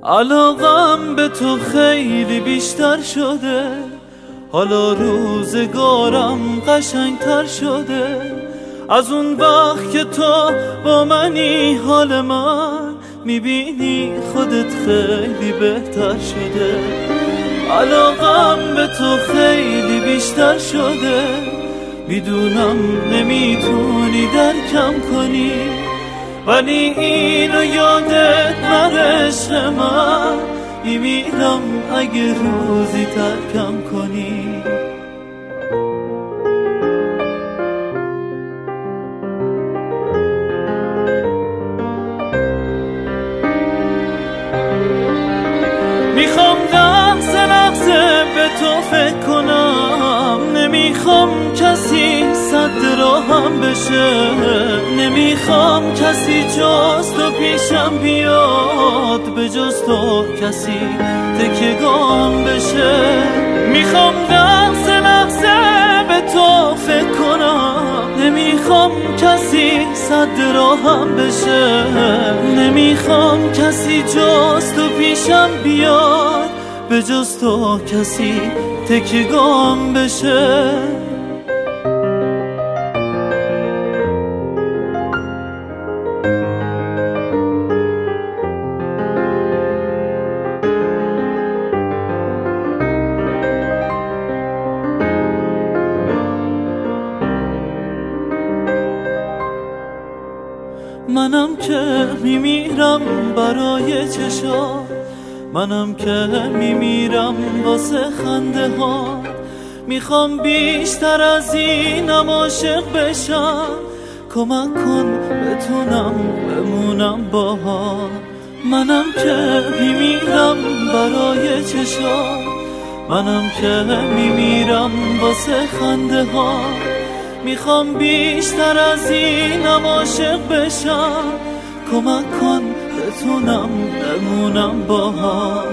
علاقم به تو خیلی بیشتر شده، حالا روزگارم قشنگتر شده. از اون وقت که تو با منی حال من میبینی خودت خیلی بهتر شده. علاقم به تو خیلی بیشتر شده، میدونم نمیتونی درکم کنی، ولی اینو یادت نره عشق من، میمیرم اگه روزی ترکم کنی. میخوام لحظه به تو فکر کنم، نمیخوام کسی صد راهم بشه، نمیخوام کسی جز تو پیشم بیاد، به جز تو کسی تکیه‌گام بشه. میخوام لحظه به تو فکر کنم، نمیخوام کسی صد راهم بشه، نمیخوام کسی جز تو پیشم بیاد، به جز تو کسی تکیه‌گام بشه. منم که میمیرم برای چشات، منم که میمیرم واسه خنده ها. میخوام بیشتر از اینم عاشق بشم، کمک کن بتونم بمونم باهات. منم که میمیرم برای چشات، منم که میمیرم واسه خنده ها. میخوام بیشتر از اینم عاشق بشم، کمک کن بتونم بمونم باهات.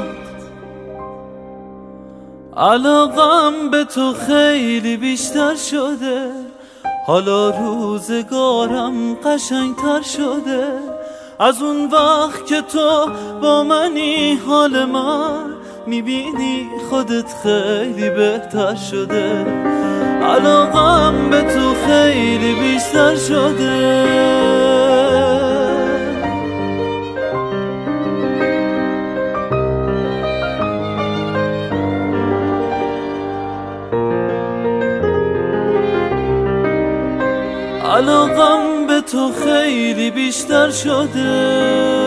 علاقم به تو خیلی بیشتر شده، حالا روزگارم قشنگتر شده. از اون وقت که تو با منی حال من میبینی خودت خیلی بهتر شده. علاقم به تو خیلی بیشتر شده. علاقم به تو خیلی بیشتر شده.